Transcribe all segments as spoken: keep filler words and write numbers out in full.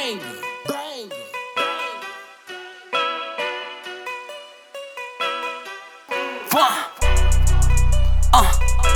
banger, banger. One. Uh.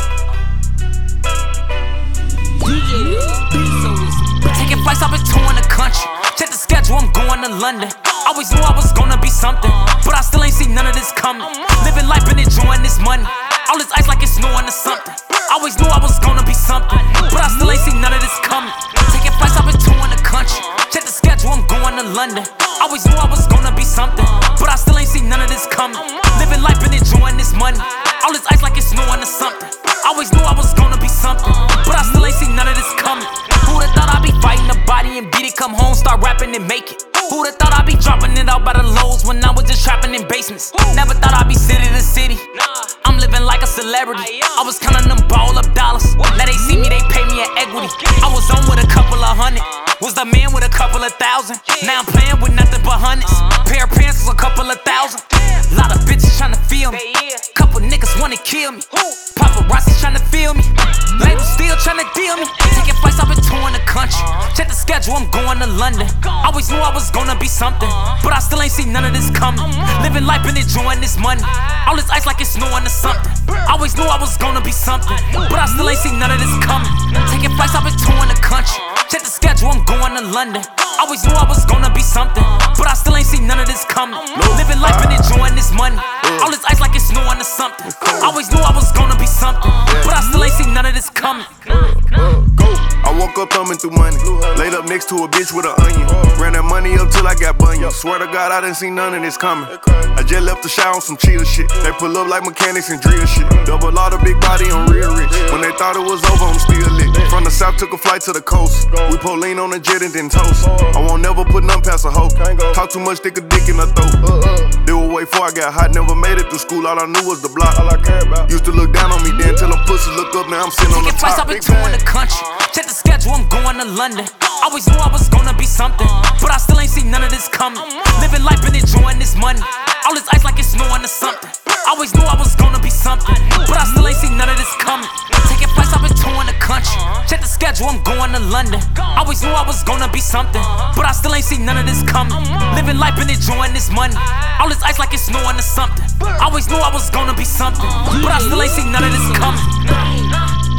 Taking flights, I've been touring the country. Check the schedule, I'm going to London. Always knew I was gonna be something, but I still ain't seen none of this coming. Living life and enjoying this money. All this ice like it's snowing or something. Always knew I was gonna be something, but I still ain't seen none of this coming. Taking flights, I've been touring the country. Check the schedule, I'm going to London. Always knew I was gonna be something, but I still ain't seen none of this coming. Living life and enjoying this money. All this ice like it's snowing or something. Always knew I was gonna be something, but I still ain't seen none of this coming. Who'da thought I'd be fighting the body and beat it, come home, start rapping and make it. Who'da thought I'd be dropping it out by the lows when I was just trapping in basements. Never thought I'd be city to city. I'm living like a celebrity. I was counting them ball up dollars. Now they see me, they pay me in equity. I was on with a couple of hundred. Was the man with a couple of thousand. Now I'm playing with nothing but hundreds. Pair of pants was a couple of thousand. Lot of bitches tryna feel me. Couple niggas wanna kill me. Paparazzi tryna feel me. Labels still tryna deal me. Taking flights, I've been touring the country. Check the schedule, I'm going to London. Always knew I was gonna be something, but I still ain't seen none of this coming. Living life and enjoying this money. All this ice like it's snowing or something. Always knew I was gonna be something, but I still ain't seen none of this coming. Taking flights, I've been touring the country. Check the schedule, I'm going to London. Always knew I was gonna be something, but I still ain't seen none of this coming. Living life and enjoying this money. All this ice like it's snowing or something. Always knew I was gonna be something, but I still ain't seen none of this coming. I woke up thumbing through money. Laid up next to a bitch with an onion. Ran that money up till I got bunions. Swear to God, I didn't see none of this coming. I just left the shower on some chill shit. They pull up like mechanics and drill shit. Double all the big body, I'm real rich. When they thought it was over, I'm still lit. From the south, took a flight to the coast. We pull lean on the jet and then toast. I won't never put none past a hoe. Talk too much, stick a dick in her throat. They were way before I got hot. Never made it through school, all I knew was the block. All I cared about. Used to look down on me then till them pussies look up. Now I'm sitting on the top. I've been touring the country. Check the schedule, I'm going to London. Always knew I was gonna be something, but I still ain't seen none of this coming. Living life and enjoying this money. All this ice like it's snowing or something. Always knew I was gonna be something, but I still ain't seen none of this coming. Taking flights, I've been touring the country. Check the schedule, I'm going to London. Always knew I was gonna be something, but I still ain't seen none of this coming. Living life and enjoying this money. All this ice like it's snowing or something. Always knew I was gonna be something, but I still ain't seen none of this coming.